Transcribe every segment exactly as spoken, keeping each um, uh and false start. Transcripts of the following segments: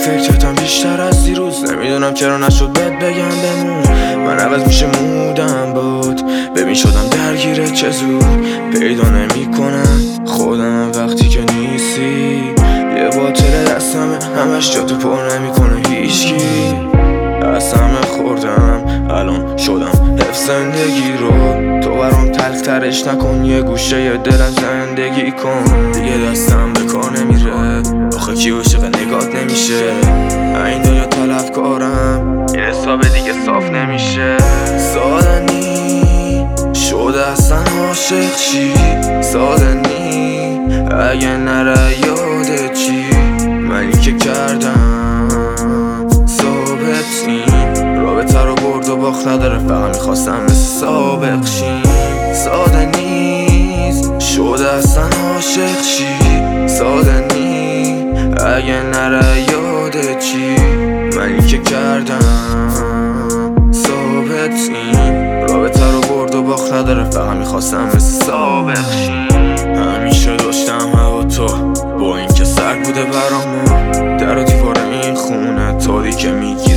فکرتم بیشتر از دیروز. نمیدونم چرا نشد بهت بگم بمون، من عوض میشه مودم بود. ببین شدم درگیره چه زود پیدا نمی کنم خودم وقتی که نیستی. یه باطل دستمه همش جاتو پر نمی کنه هیچکی. قسم خوردم الان شدم حفظ زندگی رو. تو برام تلخ ترش نکن، یه گوشه یه دلم زندگی کن. دیگه دستم به کار نمیره، آخه کی عاشق نگات نمیشه. این دنیا طلبکارم، این حساب دیگه صاف نمیشه. ساده نی شده اصلا عاشق چی، ساده نی اگه نره یاده چی. منی که کردم ثابت این رابطه رو برد و باخت نداره، فقط میخواستم مثل سابق شیم. ساده نیست شده اصلا عاشق چی، ساده نی اگه نره یاده چی. منی که کردم ثابت این رابطه رو برد و باخت نداره، فقط میخواستم مثل سابق شیم. همیشه داشتم هوا تو با این که سرد بوده برامون، در و دیوار این خونه تادی که میگیره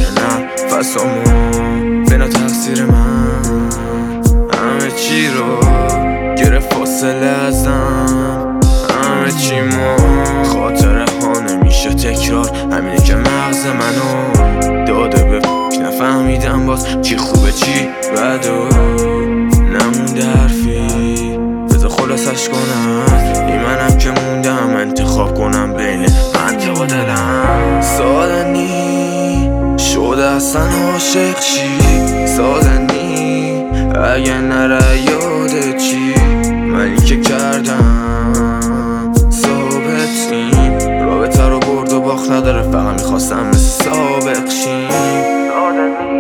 نفسامون. بنا تقصیر من همه چی رو گرفت فاصله ازم، همه چی ما خاطره ها نمیشه تکرار. همینه که مغز منو داده به فکر، نفهمیدم باز چی خوبه چی بده و نمونده حرفی بذار خلاصش کنم. این منم که موندم انتخاب کنم بین منطق و دلم. ساده نی شده اصلا عاشق چی، ساده نی اگه نره یاده چی. منی که کردم ثابت این رابطه رو برد و باخت نداره، فقط میخواستم مثل سابق شیم. ساده نی